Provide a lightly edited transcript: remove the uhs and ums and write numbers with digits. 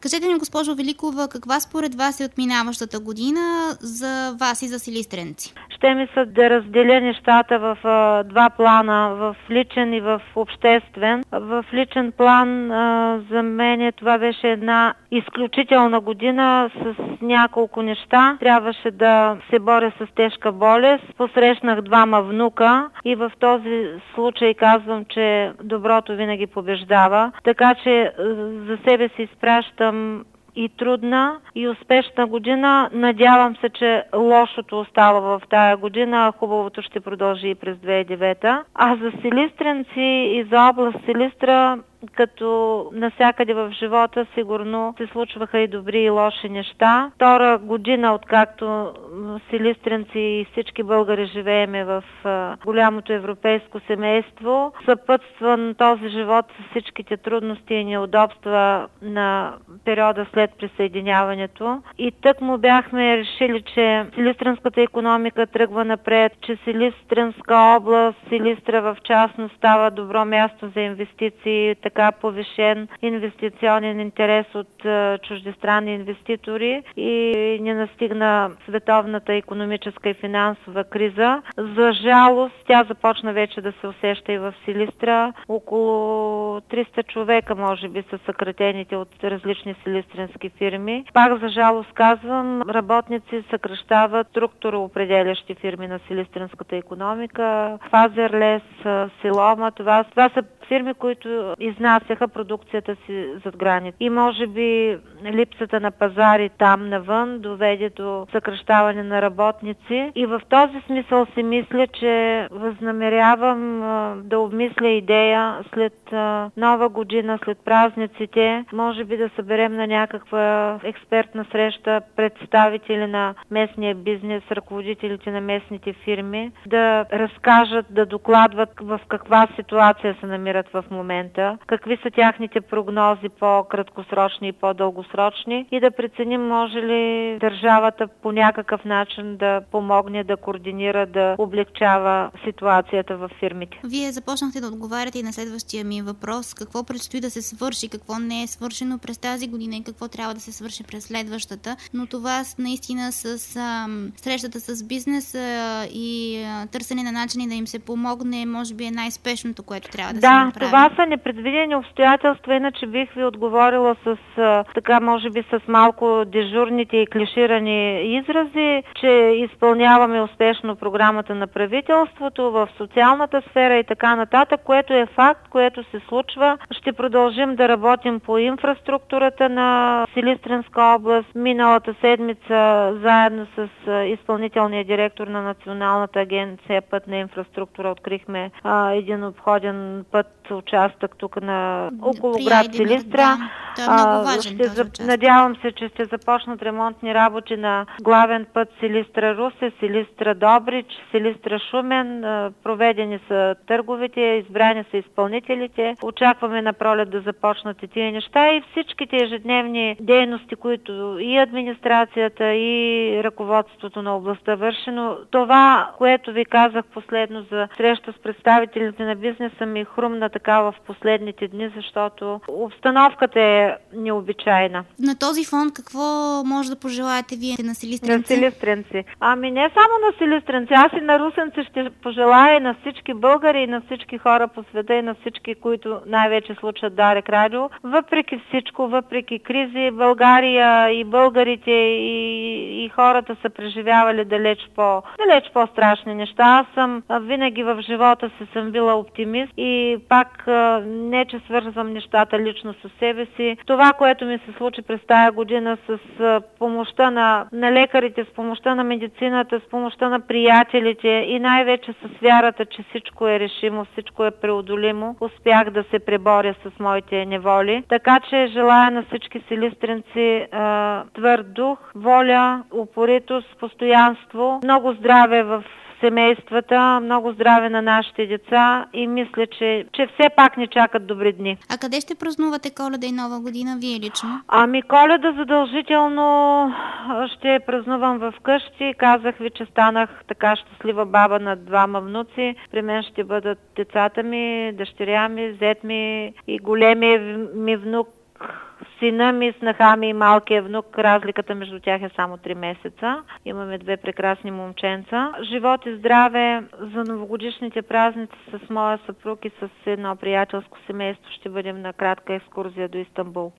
Кажете ми, госпожо Великова, каква според вас е отминаващата година за вас и за силистренци? Ще ми се да разделя нещата в два плана, в личен и в обществен. В личен план за мен това беше една изключителна година с няколко неща. Трябваше да се боря с тежка болест. Посрещнах двама внука и в този случай казвам, че доброто винаги побеждава. Така че за себе си изпращам и трудна, и успешна година. Надявам се, че лошото остава в тая година, а хубавото ще продължи и през 2009. А за силистренци и за област Силистра, като навсякъде в живота, сигурно се случваха и добри и лоши неща. Втора година, откакто силистренци и всички българи живееме в голямото европейско семейство, съпътстван този живот с всичките трудности и неудобства на периода след присъединяването. И тък му бяхме решили, че силистренската икономика тръгва напред, че Силистренска област, Силистра в частност, става добро място за инвестиции, така повишен инвестиционен интерес от чуждестранни инвеститори и не настигна световната икономическа и финансова криза. За жалост, тя започна вече да се усеща и в Силистра. Около 300 човека, може би, са съкратените от различни силистренски фирми. Пак за жалост казвам, работници съкращават структуроопределящи фирми на силистренската икономика. Фазерлес, Силома, това са фирми, които изнасяха продукцията си зад граница. И може би липсата на пазари там навън доведе до съкращаване на работници. И в този смисъл си мисля, че възнамерявам да обмисля идея след нова година, след празниците, може би да съберем на някаква експертна среща представители на местния бизнес, ръководителите на местните фирми, да разкажат, да докладват в каква ситуация се намират в момента, какви са тяхните прогнози по-краткосрочни и по-дългосрочни и да преценим може ли държавата по някакъв начин да помогне, да координира, да облегчава ситуацията в фирмите. Вие започнахте да отговаряте и на следващия ми въпрос. Какво предстои да се свърши, какво не е свършено през тази година и какво трябва да се свърши през следващата. Но това наистина с срещата с бизнеса и търсене на начини да им се помогне, може би е най-спешното, което трябва да се направи. Това са непредвидени обстоятелства, иначе бих ви отговорила с така, може би с малко дежурните и клиширани изрази, че изпълняваме успешно програмата на правителството в социалната сфера и така нататък, което е факт, което се случва. Ще продължим да работим по инфраструктурата на Силистренска област. Миналата седмица заедно с изпълнителния директор на Националната агенция пътна инфраструктура открихме един обходен път, участък тук на около град Силистра. Той е много важен този участък. Надявам се, че ще започнат ремонтни работи на главен път Силистра-Русе, Силистра-Добрич, Силистра-Шумен. Проведени са търговете, избрани са изпълнителите. Очакваме на пролет да започнат и тия неща и всичките ежедневни дейности, които и администрацията, и ръководството на областта върши. Но това, което ви казах последно за среща с представителите на бизнеса, ми хрумна така в последните дни, защото обстановката е необичайна. На този фон какво може да пожелаете вие на силистренци? На силистренци. Ами не само на силистренци, аз и на русенци ще пожелая на всички българи и на всички хора по света и на всички, които най-вече слушат Дарик Радио. Въпреки всичко, въпреки кризи, България и българите и хората са преживявали далеч по-страшни неща. Аз съм винаги в живота си съм била оптимист и пак не че свързвам нещата лично с себе си. Това, което ми се случи през тая година с помощта на лекарите, с помощта на медицината, с помощта на приятелите и най-вече с вярата, че всичко е решимо, всичко е преодолимо, успях да се преборя с моите неволи. Така че желая на всички силистренци твърд дух, воля, упоритост, постоянство, много здраве в семействата, много здраве на нашите деца и мисля, че все пак ни чакат добри дни. А къде ще празнувате Коледа и Нова година, вие лично? Ами Коледа задължително ще празнувам в къщи. Казах ви, че станах така щастлива баба на двама внуци. При мен ще бъдат децата ми, дъщеря ми, зет ми и големия ми внук сина ми, снаха ми и малкия внук. Разликата между тях е само 3 месеца. Имаме 2 прекрасни момченца. Живот и здраве за новогодишните празници с моя съпруг и с едно приятелско семейство ще бъдем на кратка екскурзия до Истанбул.